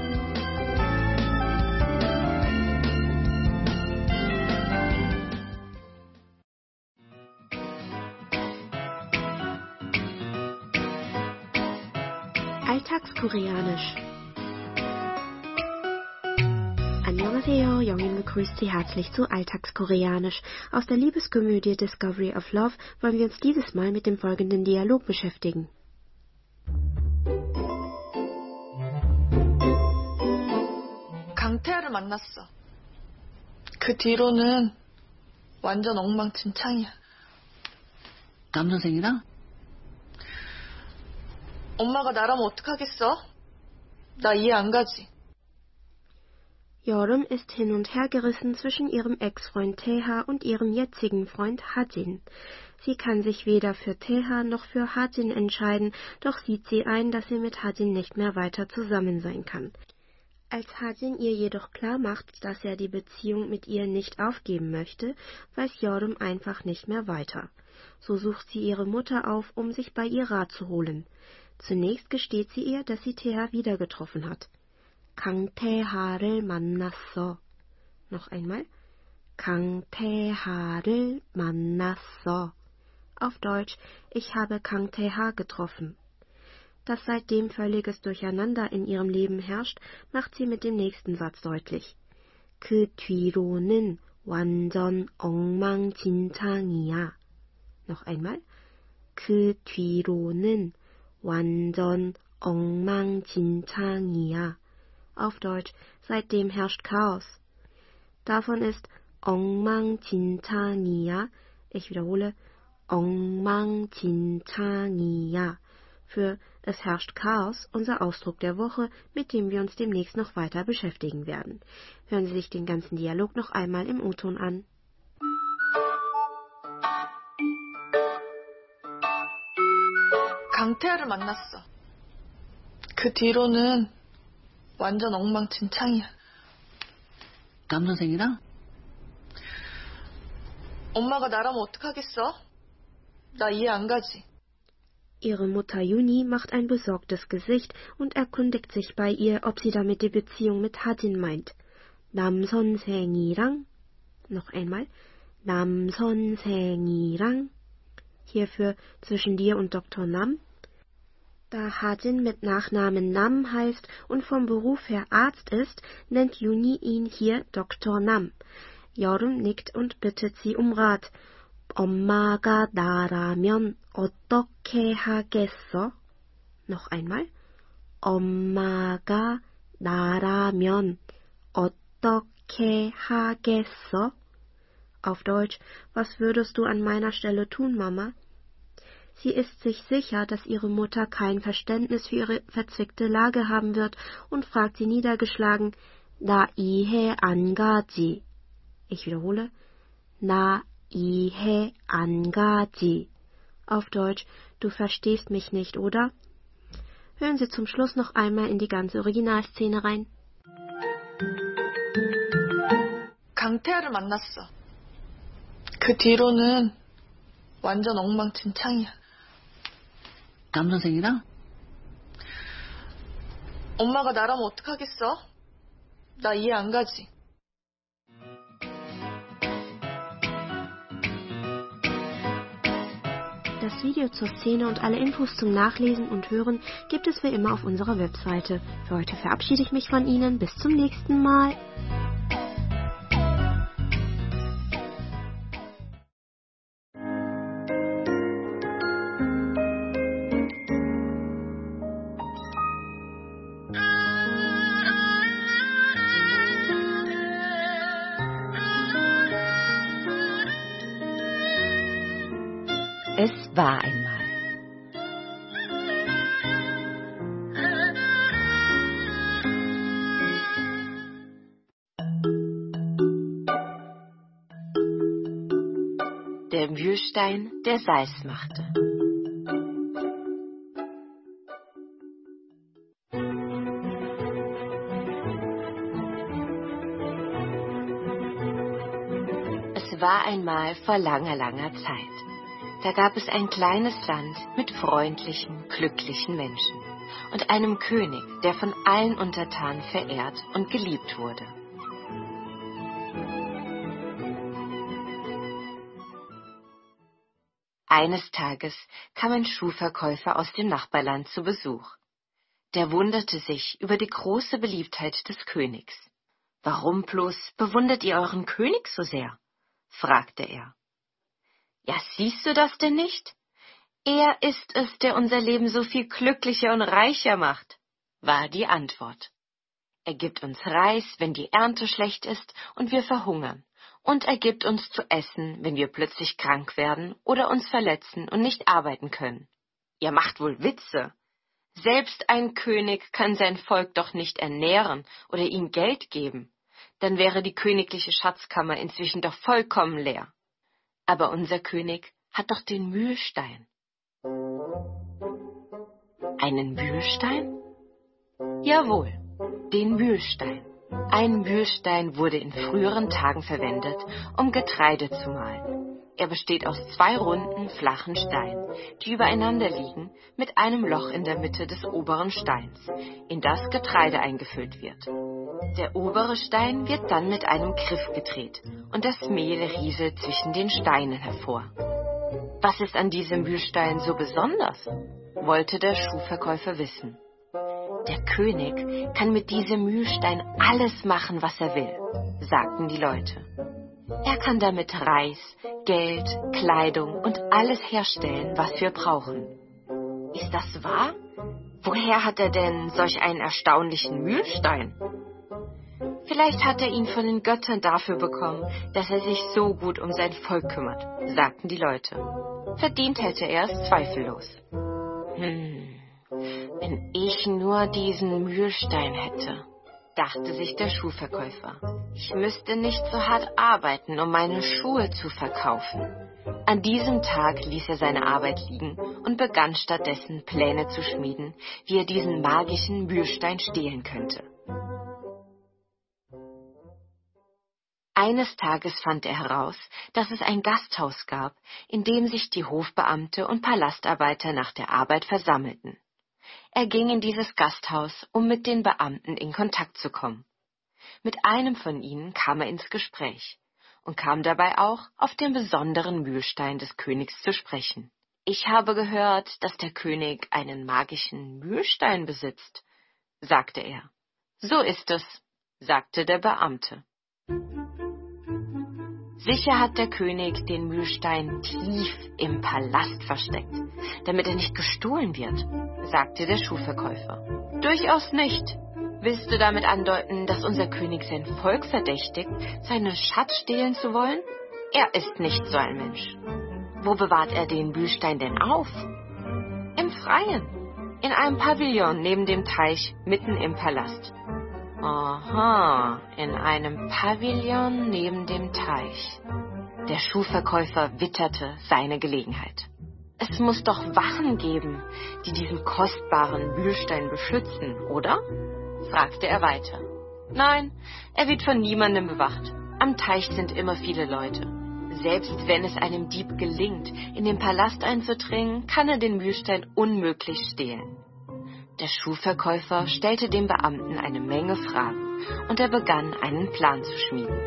Alltagskoreanisch. Annyeonghaseyo, Jongin begrüßt Sie herzlich zu Alltagskoreanisch. Aus der Liebeskomödie Discovery of Love wollen wir uns dieses Mal mit dem folgenden Dialog beschäftigen. 강태하를 만났어. 그 뒤로는 완전 엉망진창이야. 남선생이랑? 엄마가 나라면 어떡하겠어? 나 이해 안 가지. Jordan ist hin und her gerissen zwischen ihrem Ex-Freund Teha und ihrem jetzigen Freund Hajin. Sie kann sich weder für Teha noch für Hajin entscheiden, doch sieht sie ein, dass sie mit Hajin nicht mehr weiter zusammen sein kann. Als Hajin ihr jedoch klar macht, dass er die Beziehung mit ihr nicht aufgeben möchte, weiß Jordan einfach nicht mehr weiter. So sucht sie ihre Mutter auf, um sich bei ihr Rat zu holen. Zunächst gesteht sie ihr, dass sie Teha wieder getroffen hat. 강태하를 만났어. Noch einmal. 강태하를 만났어. Auf Deutsch, ich habe 강태하 getroffen. Dass seitdem völliges Durcheinander in ihrem Leben herrscht, macht sie mit dem nächsten Satz deutlich. 그 뒤로는 완전 엉망진창이야. Noch einmal. 그 뒤로는 완전 엉망진창이야. Auf Deutsch, seitdem herrscht Chaos. Davon ist 엉망진창이야, ich wiederhole, 엉망진창이야, für es herrscht Chaos, unser Ausdruck der Woche, mit dem wir uns demnächst noch weiter beschäftigen werden. Hören Sie sich den ganzen Dialog noch einmal im O-Ton an. 강태하를 만났어. 그 뒤로는 완전 엉망진창이야. 남선생이랑? 엄마가 나라면 어떡하겠어? 나 이해 안 가지. Ihre Mutter Juni macht ein besorgtes Gesicht und erkundigt sich bei ihr, ob sie damit die Beziehung mit Hajin meint. 남선생이랑? Noch einmal. 남선생이랑? Hierfür zwischen dir und Dr. Nam. Da Hajin mit Nachnamen Nam heißt und vom Beruf her Arzt ist, nennt Juni ihn hier Dr. Nam. Jordan nickt und bittet sie um Rat. 엄마가 나라면 어떻게 하겠어? Noch einmal. 엄마가 나라면 어떻게 하겠어? Auf Deutsch, was würdest du an meiner Stelle tun, Mama? Sie ist sich sicher, dass ihre Mutter kein Verständnis für ihre verzwickte Lage haben wird und fragt sie niedergeschlagen, 나 이해 안 가지. Ich wiederhole, 나 이해 안 가지. Auf Deutsch, du verstehst mich nicht, oder? Hören Sie zum Schluss noch einmal in die ganze Originalszene rein. 강태하를 만났어. 그 뒤로는 완전 엉망진창이야. 남선생이랑? 엄마가 나라면 어떡하겠어? 나 이해 안 가지. Das Video zur Szene und alle Infos zum Nachlesen und Hören gibt es wie immer auf unserer Webseite. Für heute verabschiede ich mich von Ihnen. Bis zum nächsten Mal. Es war einmal. Der Mühlstein, der Salz machte. Es war einmal vor langer, langer Zeit. Da gab es ein kleines Land mit freundlichen, glücklichen Menschen und einem König, der von allen Untertanen verehrt und geliebt wurde. Eines Tages kam ein Schuhverkäufer aus dem Nachbarland zu Besuch. Der wunderte sich über die große Beliebtheit des Königs. »Warum bloß bewundert ihr euren König so sehr?« fragte er. »Ja, siehst du das denn nicht? Er ist es, der unser Leben so viel glücklicher und reicher macht«, war die Antwort. Er gibt uns Reis, wenn die Ernte schlecht ist und wir verhungern. Und er gibt uns zu essen, wenn wir plötzlich krank werden oder uns verletzen und nicht arbeiten können. Ihr macht wohl Witze. Selbst ein König kann sein Volk doch nicht ernähren oder ihm Geld geben. Dann wäre die königliche Schatzkammer inzwischen doch vollkommen leer. Aber unser König hat doch den Mühlstein. Einen Mühlstein? Jawohl, den Mühlstein. Ein Mühlstein wurde in früheren Tagen verwendet, um Getreide zu mahlen. Er besteht aus 2 runden, flachen Steinen, die übereinander liegen, mit einem Loch in der Mitte des oberen Steins, in das Getreide eingefüllt wird. Der obere Stein wird dann mit einem Griff gedreht und das Mehl rieselt zwischen den Steinen hervor. Was ist an diesem Mühlstein so besonders? Wollte der Schuhverkäufer wissen. Der König kann mit diesem Mühlstein alles machen, was er will, sagten die Leute. Er kann damit Reis, Geld, Kleidung und alles herstellen, was wir brauchen. Ist das wahr? Woher hat er denn solch einen erstaunlichen Mühlstein? Vielleicht hat er ihn von den Göttern dafür bekommen, dass er sich so gut um sein Volk kümmert, sagten die Leute. Verdient hätte er es zweifellos. Wenn ich nur diesen Mühlstein hätte, dachte sich der Schuhverkäufer. Ich müsste nicht so hart arbeiten, um meine Schuhe zu verkaufen. An diesem Tag ließ er seine Arbeit liegen und begann stattdessen Pläne zu schmieden, wie er diesen magischen Mühlstein stehlen könnte. Eines Tages fand er heraus, dass es ein Gasthaus gab, in dem sich die Hofbeamte und Palastarbeiter nach der Arbeit versammelten. Er ging in dieses Gasthaus, um mit den Beamten in Kontakt zu kommen. Mit einem von ihnen kam er ins Gespräch und kam dabei auch auf den besonderen Mühlstein des Königs zu sprechen. »Ich habe gehört, dass der König einen magischen Mühlstein besitzt«, sagte er. »So ist es«, sagte der Beamte. Sicher hat der König den Mühlstein tief im Palast versteckt, damit er nicht gestohlen wird, sagte der Schuhverkäufer. Durchaus nicht. Willst du damit andeuten, dass unser König sein Volk verdächtigt, seinen Schatz stehlen zu wollen? Er ist nicht so ein Mensch. Wo bewahrt er den Mühlstein denn auf? Im Freien, in einem Pavillon neben dem Teich, mitten im Palast. Aha, in einem Pavillon neben dem Teich. Der Schuhverkäufer witterte seine Gelegenheit. Es muss doch Wachen geben, die diesen kostbaren Mühlstein beschützen, oder? Fragte er weiter. Nein, er wird von niemandem bewacht. Am Teich sind immer viele Leute. Selbst wenn es einem Dieb gelingt, in den Palast einzudringen, kann er den Mühlstein unmöglich stehlen. Der Schuhverkäufer stellte dem Beamten eine Menge Fragen und er begann, einen Plan zu schmieden.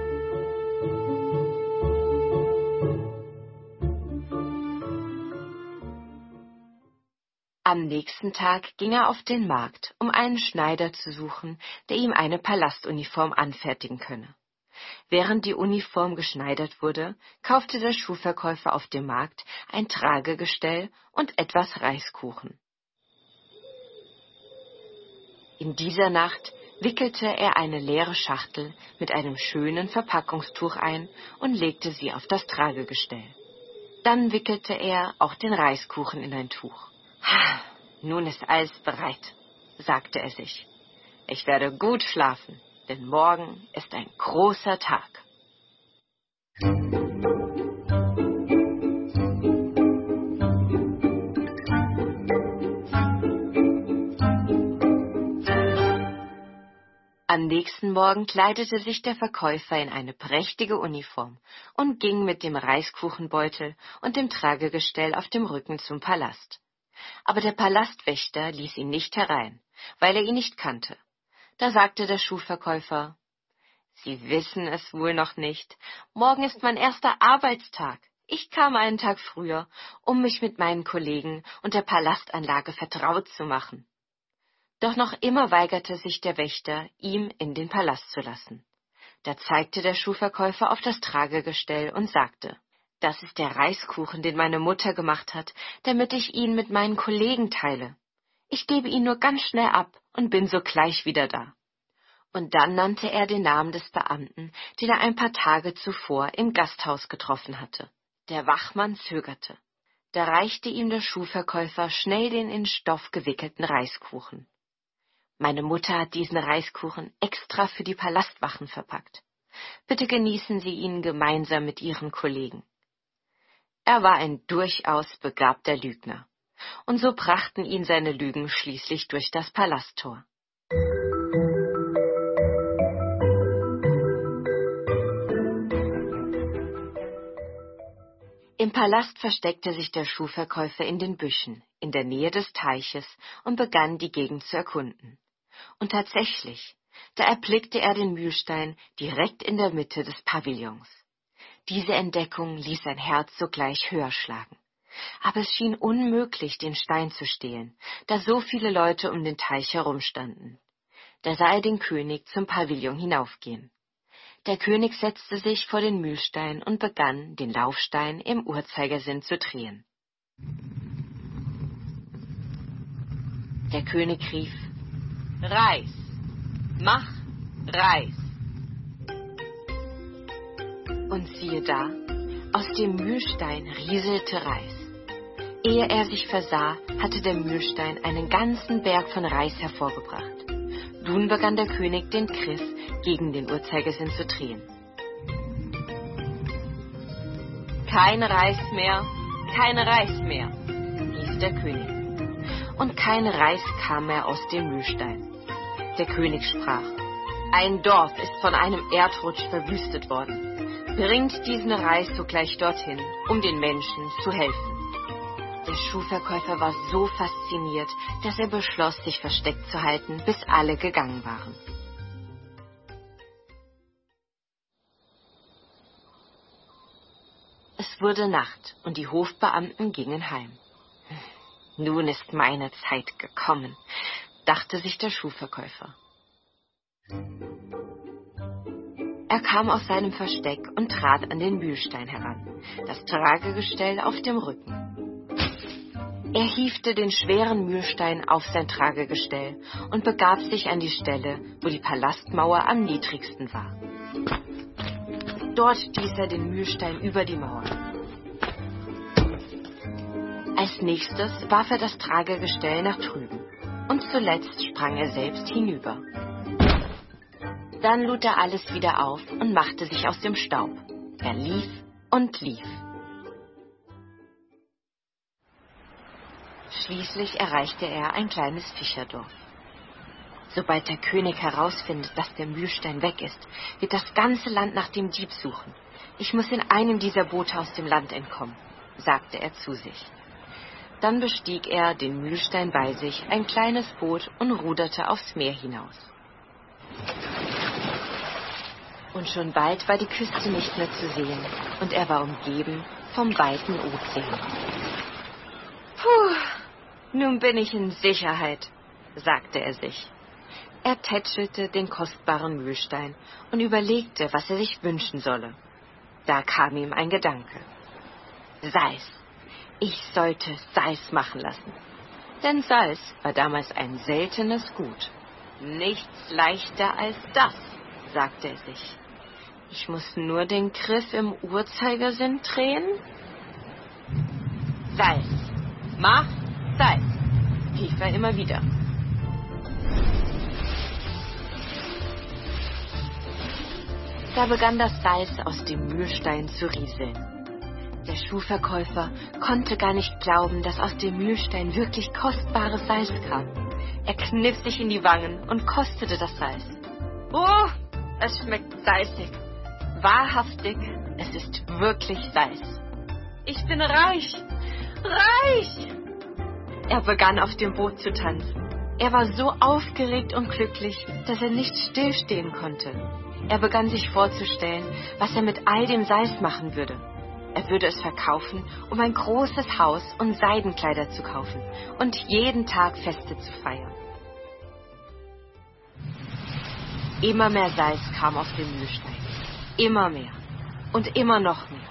Am nächsten Tag ging er auf den Markt, um einen Schneider zu suchen, der ihm eine Palastuniform anfertigen könne. Während die Uniform geschneidert wurde, kaufte der Schuhverkäufer auf dem Markt ein Tragegestell und etwas Reiskuchen. In dieser Nacht wickelte er eine leere Schachtel mit einem schönen Verpackungstuch ein und legte sie auf das Tragegestell. Dann wickelte er auch den Reiskuchen in ein Tuch. Nun ist alles bereit, sagte er sich. Ich werde gut schlafen, denn morgen ist ein großer Tag. Am nächsten Morgen kleidete sich der Verkäufer in eine prächtige Uniform und ging mit dem Reiskuchenbeutel und dem Tragegestell auf dem Rücken zum Palast. Aber der Palastwächter ließ ihn nicht herein, weil er ihn nicht kannte. Da sagte der Schuhverkäufer, »Sie wissen es wohl noch nicht. Morgen ist mein erster Arbeitstag. Ich kam einen Tag früher, um mich mit meinen Kollegen und der Palastanlage vertraut zu machen.« Doch noch immer weigerte sich der Wächter, ihm in den Palast zu lassen. Da zeigte der Schuhverkäufer auf das Tragegestell und sagte, »Das ist der Reiskuchen, den meine Mutter gemacht hat, damit ich ihn mit meinen Kollegen teile. Ich gebe ihn nur ganz schnell ab und bin sogleich wieder da.« Und dann nannte er den Namen des Beamten, den er ein paar Tage zuvor im Gasthaus getroffen hatte. Der Wachmann zögerte. Da reichte ihm der Schuhverkäufer schnell den in Stoff gewickelten Reiskuchen. Meine Mutter hat diesen Reiskuchen extra für die Palastwachen verpackt. Bitte genießen Sie ihn gemeinsam mit Ihren Kollegen. Er war ein durchaus begabter Lügner. Und so brachten ihn seine Lügen schließlich durch das Palasttor. Im Palast versteckte sich der Schuhverkäufer in den Büschen, in der Nähe des Teiches, und begann, die Gegend zu erkunden. Und tatsächlich, da erblickte er den Mühlstein direkt in der Mitte des Pavillons. Diese Entdeckung ließ sein Herz sogleich höher schlagen. Aber es schien unmöglich, den Stein zu stehlen, da so viele Leute um den Teich herumstanden. Da sah er den König zum Pavillon hinaufgehen. Der König setzte sich vor den Mühlstein und begann, den Laufstein im Uhrzeigersinn zu drehen. Der König rief: »Reis! Mach Reis!« Und siehe da, aus dem Mühlstein rieselte Reis. Ehe er sich versah, hatte der Mühlstein einen ganzen Berg von Reis hervorgebracht. Nun begann der König, den Griff gegen den Uhrzeigersinn zu drehen. »Kein Reis mehr, kein Reis mehr«, rief der König. Und kein Reis kam mehr aus dem Mühlstein. Der König sprach: »Ein Dorf ist von einem Erdrutsch verwüstet worden. Bringt diesen Reis sogleich dorthin, um den Menschen zu helfen.« Der Schuhverkäufer war so fasziniert, dass er beschloss, sich versteckt zu halten, bis alle gegangen waren. Es wurde Nacht und die Hofbeamten gingen heim. »Nun ist meine Zeit gekommen«, dachte sich der Schuhverkäufer. Er kam aus seinem Versteck und trat an den Mühlstein heran, das Tragegestell auf dem Rücken. Er hiefte den schweren Mühlstein auf sein Tragegestell und begab sich an die Stelle, wo die Palastmauer am niedrigsten war. Dort stieß er den Mühlstein über die Mauer. Als nächstes warf er das Tragegestell nach drüben und zuletzt sprang er selbst hinüber. Dann lud er alles wieder auf und machte sich aus dem Staub. Er lief und lief. Schließlich erreichte er ein kleines Fischerdorf. Sobald der König herausfindet, dass der Mühlstein weg ist, wird das ganze Land nach dem Dieb suchen. Ich muss in einem dieser Boote aus dem Land entkommen, sagte er zu sich. Dann bestieg er, den Mühlstein bei sich, ein kleines Boot und ruderte aufs Meer hinaus. Und schon bald war die Küste nicht mehr zu sehen und er war umgeben vom weiten Ozean. »Puh, nun bin ich in Sicherheit«, sagte er sich. Er tätschelte den kostbaren Mühlstein und überlegte, was er sich wünschen solle. Da kam ihm ein Gedanke. Salz. Ich sollte Salz machen lassen. Denn Salz war damals ein seltenes Gut. Nichts leichter als das, sagte er sich. Ich muss nur den Griff im Uhrzeigersinn drehen. Salz. Mach Salz, rief er immer wieder. Da begann das Salz aus dem Mühlstein zu rieseln. Der Schuhverkäufer konnte gar nicht glauben, dass aus dem Mühlstein wirklich kostbares Salz kam. Er kniff sich in die Wangen und kostete das Salz. Oh, es schmeckt salzig. Wahrhaftig, es ist wirklich Salz. Ich bin reich, reich! Er begann auf dem Boot zu tanzen. Er war so aufgeregt und glücklich, dass er nicht stillstehen konnte. Er begann sich vorzustellen, was er mit all dem Salz machen würde. Er würde es verkaufen, um ein großes Haus und Seidenkleider zu kaufen und jeden Tag Feste zu feiern. Immer mehr Salz kam auf den Mühlstein. Immer mehr. Und immer noch mehr.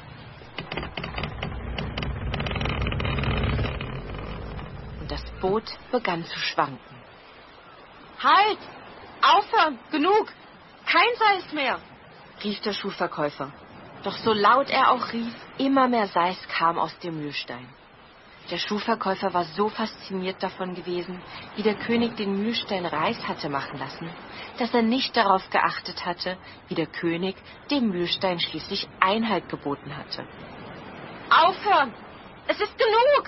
Und das Boot begann zu schwanken. »Halt! Aufhören! Genug! Kein Salz mehr! rief der Schuhverkäufer. Doch so laut er auch rief, immer mehr Salz kam aus dem Mühlstein. Der Schuhverkäufer war so fasziniert davon gewesen, wie der König den Mühlstein Reis hatte machen lassen, dass er nicht darauf geachtet hatte, wie der König dem Mühlstein schließlich Einhalt geboten hatte. Aufhören! Es ist genug!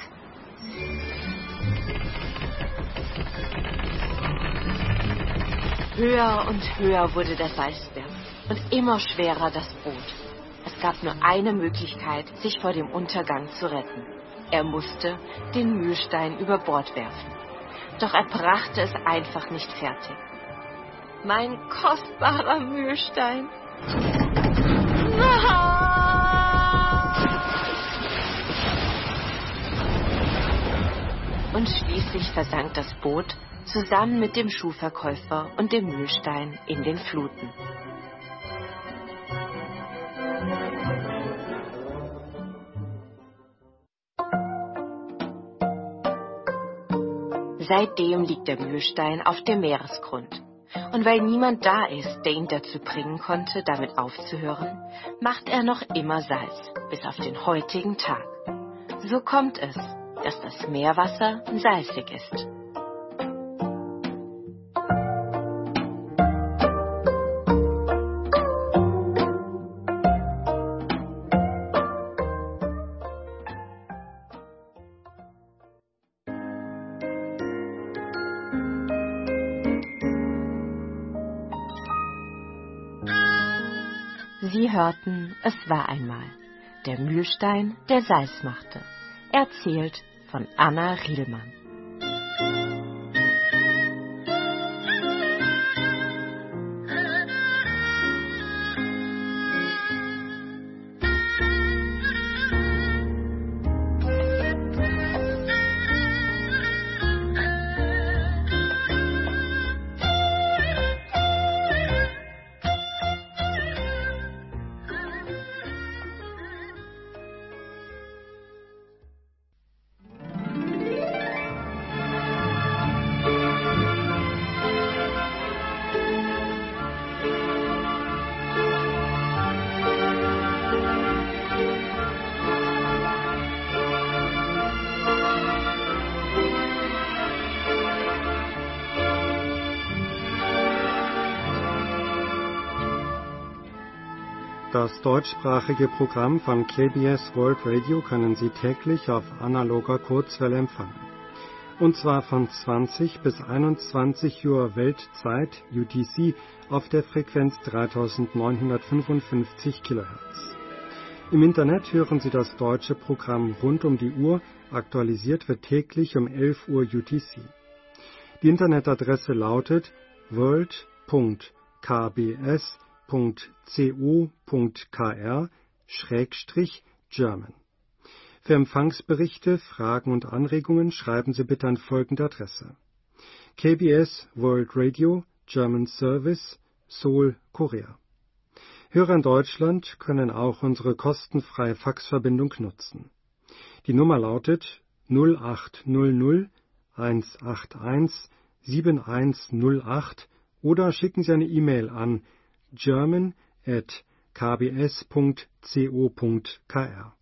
Höher und höher wurde der Salzberg und immer schwerer das Boot. Es gab nur eine Möglichkeit, sich vor dem Untergang zu retten. Er musste den Mühlstein über Bord werfen. Doch er brachte es einfach nicht fertig. Mein kostbarer Mühlstein. Und schließlich versank das Boot zusammen mit dem Schuhverkäufer und dem Mühlstein in den Fluten. Seitdem liegt der Mühlstein auf dem Meeresgrund. Und weil niemand da ist, der ihn dazu bringen konnte, damit aufzuhören, macht er noch immer Salz, bis auf den heutigen Tag. So kommt es, dass das Meerwasser salzig ist. Sie hörten Es war einmal, der Mühlstein, der Salz machte, erzählt von Anna Rielmann. Das deutschsprachige Programm von KBS World Radio können Sie täglich auf analoger Kurzwelle empfangen. Und zwar von 20 bis 21 Uhr Weltzeit UTC auf der Frequenz 3955 kHz. Im Internet hören Sie das deutsche Programm rund um die Uhr, aktualisiert wird täglich um 11 Uhr UTC. Die Internetadresse lautet world.kbs.co.kr/German. Für Empfangsberichte, Fragen und Anregungen schreiben Sie bitte an folgende Adresse: KBS World Radio, German Service, Seoul, Korea. Hörer in Deutschland können auch unsere kostenfreie Faxverbindung nutzen. Die Nummer lautet 0800 181 7108 oder schicken Sie eine E-Mail an german@kbs.co.kr.